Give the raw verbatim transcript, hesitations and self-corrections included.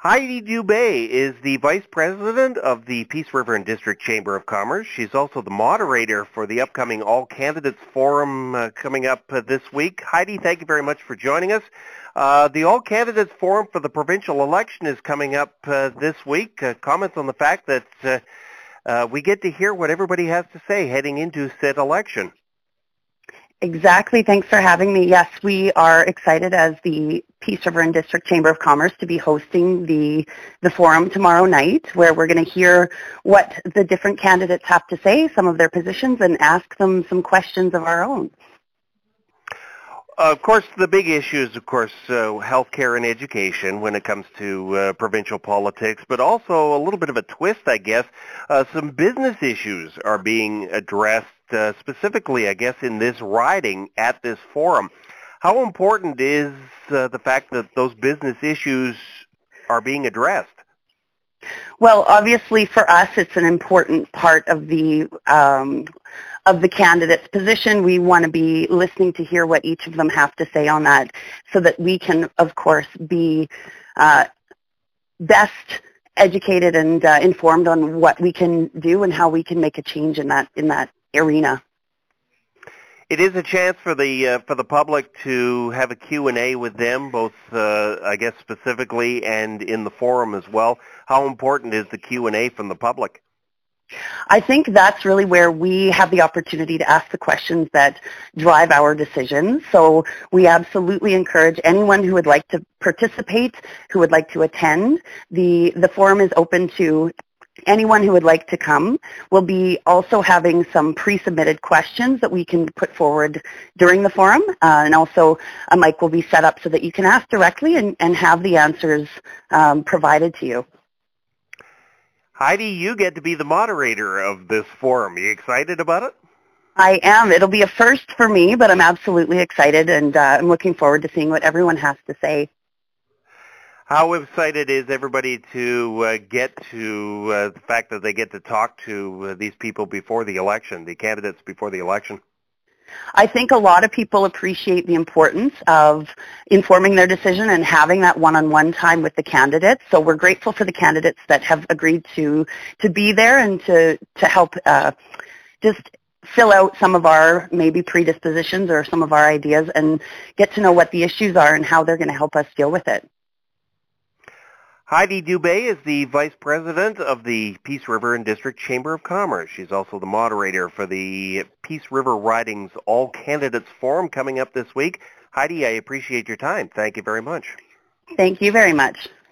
Heidi Dubé is the Vice President of the Peace River and District Chamber of Commerce. She's also the moderator for the upcoming All Candidates Forum uh, coming up uh, this week. Heidi, thank you very much for joining us. Uh, the All Candidates Forum for the provincial election is coming up uh, this week. Uh, comments on the fact that uh, uh, we get to hear what everybody has to say heading into said election. Exactly. Thanks for having me. Yes, we are excited as the Peace River and District Chamber of Commerce to be hosting the, the forum tomorrow night, where we're going to hear what the different candidates have to say, some of their positions, and ask them some questions of our own. Of course, the big issue is, of course, uh, healthcare and education when it comes to uh, provincial politics, but also a little bit of a twist, I guess. Uh, some business issues are being addressed, uh, specifically, I guess, in this riding at this forum. How important is uh, the fact that those business issues are being addressed? Well, obviously, for us, it's an important part of the um, of the candidate's position. We want to be listening to hear what each of them have to say on that, so that we can, of course, be uh, best educated and uh, informed on what we can do and how we can make a change in that in that arena. It is a chance for the uh, for the public to have a Q and A with them, both, uh, I guess, specifically and in the forum as well. How important is the Q and A from the public? I think that's really where we have the opportunity to ask the questions that drive our decisions. So we absolutely encourage anyone who would like to participate, who would like to attend. The, the forum is open to anyone who would like to come. We'll be also having some pre-submitted questions that we can put forward during the forum. Uh, and also a mic will be set up so that you can ask directly and, and have the answers um, provided to you. Heidi, you get to be the moderator of this forum. Are you excited about it? I am. It'll be a first for me, but I'm absolutely excited, and uh, I'm looking forward to seeing what everyone has to say. How excited is everybody to uh, get to uh, the fact that they get to talk to uh, these people before the election, the candidates before the election? I think a lot of people appreciate the importance of informing their decision and having that one-on-one time with the candidates. So we're grateful for the candidates that have agreed to to be there and to, to help uh, just fill out some of our maybe predispositions or some of our ideas and get to know what the issues are and how they're going to help us deal with it. Heidi Dubé is the Vice President of the Peace River and District Chamber of Commerce. She's also the moderator for the Peace River Riding's All Candidates Forum coming up this week. Heidi, I appreciate your time. Thank you very much. Thank you very much.